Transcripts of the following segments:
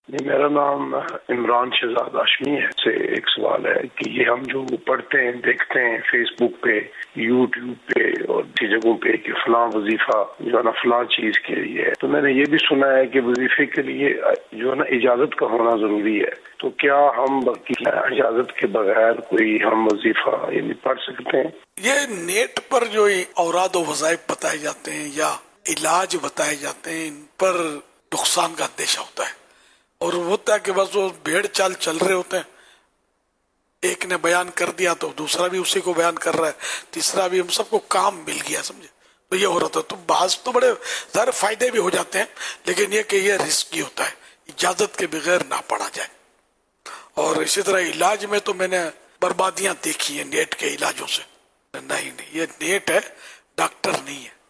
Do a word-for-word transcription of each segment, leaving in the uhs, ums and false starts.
جی میرا نام عمران شہزاد ہاشمی ہے۔ سے ایک سوال ہے کہ یہ ہم جو پڑھتے ہیں دیکھتے ہیں فیس بک پہ، یوٹیوب پہ اور اسی جگہوں پہ کہ فلاں وظیفہ جو ہے نا فلاں چیز کے لیے ہے، تو میں نے یہ بھی سنا ہے کہ وظیفے کے لیے جو ہے نا اجازت کا ہونا ضروری ہے، تو کیا ہم اجازت کے بغیر کوئی ہم وظیفہ یعنی پڑھ سکتے ہیں؟ یہ نیٹ پر جو اوراد و وظائف بتائے جاتے ہیں یا علاج بتائے جاتے ہیں، ان پر نقصان کا اندیشہ ہوتا ہے، اور ہوتا ہے کہ بس وہ بھیڑ چال چل رہے ہوتے ہیں، ایک نے بیان کر دیا تو دوسرا بھی اسی کو بیان کر رہا ہے، تیسرا بھی، ہم سب کو کام مل گیا، سمجھے، تو یہ ہو رہا تھا۔ تو بعض تو بڑے ظاہر فائدے بھی ہو جاتے ہیں، لیکن یہ کہ یہ رسکی ہوتا ہے، اجازت کے بغیر نہ پڑھا جائے۔ اور اسی طرح علاج میں تو میں نے بربادیاں دیکھی ہیں نیٹ کے علاجوں سے۔ نہیں نہیں، یہ نیٹ ہے، ڈاکٹر نہیں ہے۔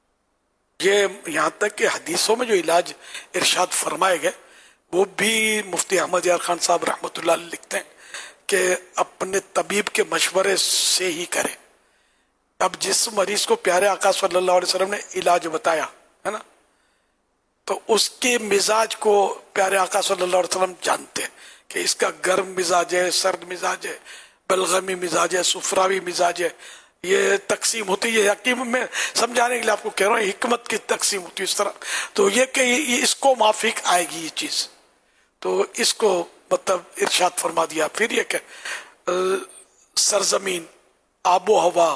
یہ یہاں تک کہ حدیثوں میں جو علاج ارشاد فرمائے گئے وہ بھی مفتی احمد یار خان صاحب رحمۃ اللہ علیہ لکھتے ہیں کہ اپنے طبیب کے مشورے سے ہی کریں۔ اب جس مریض کو پیارے آقا صلی اللہ علیہ وسلم نے علاج بتایا ہے نا، تو اس کے مزاج کو پیارے آقا صلی اللہ علیہ وسلم جانتے ہیں کہ اس کا گرم مزاج ہے، سرد مزاج ہے، بلغمی مزاج ہے، سفراوی مزاج ہے۔ یہ تقسیم ہوتی ہے، حکیم میں سمجھانے کے لیے آپ کو کہہ رہا ہوں، حکمت کی تقسیم ہوتی ہے اس طرح۔ تو یہ کہ یہ اس کو موافق آئے گی یہ چیز، تو اس کو مطلب ارشاد فرما دیا۔ پھر یہ کہ سرزمین، آب و ہوا،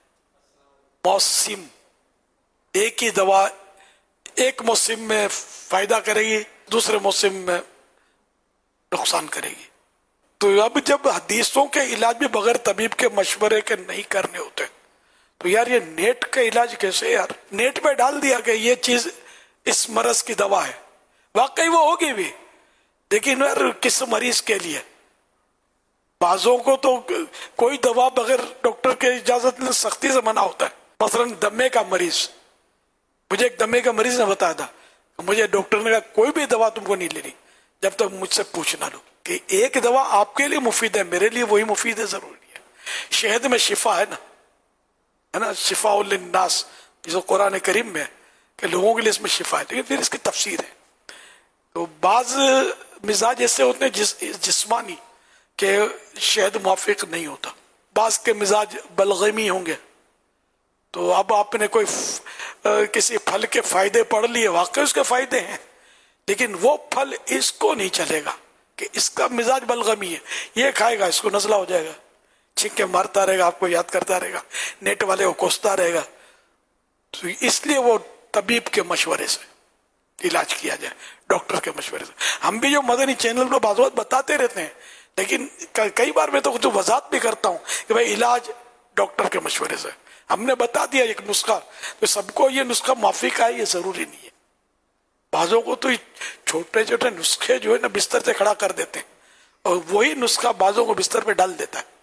موسم، ایک ہی دوا ایک موسم میں فائدہ کرے گی، دوسرے موسم میں نقصان کرے گی۔ تو اب جب حدیثوں کے علاج بھی بغیر طبیب کے مشورے کے نہیں کرنے ہوتے، تو یار یہ نیٹ کا علاج کیسے؟ یار نیٹ پہ ڈال دیا کہ یہ چیز اس مرض کی دوا ہے، واقعی وہ ہوگی بھی، لیکن یار کس مریض کے لیے؟ بعضوں کو تو کوئی دوا بغیر ڈاکٹر کے اجازت میں سختی سے منع ہوتا ہے۔ مثلا دمے کا مریض، مجھے ایک دمے کا مریض نے بتایا تھا کہ مجھے ڈاکٹر نے کہا کوئی بھی دوا تم کو نہیں لینی جب تک مجھ سے پوچھ نہ لو، کہ ایک دوا آپ کے لیے مفید ہے، میرے لیے وہی مفید ہے ضروری ہے۔ شہد میں شفا ہے نا، ہے نا، شفاء للناس، جو قرآن کریم میں ہے کہ لوگوں کے لیے اس میں شفا ہے، لیکن پھر اس کی تفسیر ہے۔ تو بعض مزاج ایسے ہوتے ہیں جس جسمانی کہ شہد موافق نہیں ہوتا، بعض کے مزاج بلغمی ہوں گے، تو اب آپ نے کوئی کسی پھل کے فائدے پڑھ لیے، واقعی اس کے فائدے ہیں، لیکن وہ پھل اس کو نہیں چلے گا کہ اس کا مزاج بلغمی ہے، یہ کھائے گا اس کو نزلہ ہو جائے گا، چھینکے مارتا رہے گا، آپ کو یاد کرتا رہے گا، نیٹ والے کو کوستا رہے گا۔ تو اس لیے وہ طبیب کے مشورے سے علاج کیا جائے، ڈاکٹر کے مشورے سے۔ ہم بھی جو مدنی چینل پر بعض وقت بتاتے رہتے ہیں، لیکن کئی بار میں تو کچھ وضاحت بھی کرتا ہوں کہ بھائی علاج ڈاکٹر کے مشورے سے، ہم نے بتا دیا ایک نسخہ، تو سب کو یہ نسخہ موافق آئے یہ ضروری نہیں ہے۔ بعضوں کو تو چھوٹے چھوٹے نسخے جو ہے نا بستر سے کھڑا کر دیتے ہیں، اور وہی نسخہ بعضوں کو بستر پہ ڈال دیتا ہے۔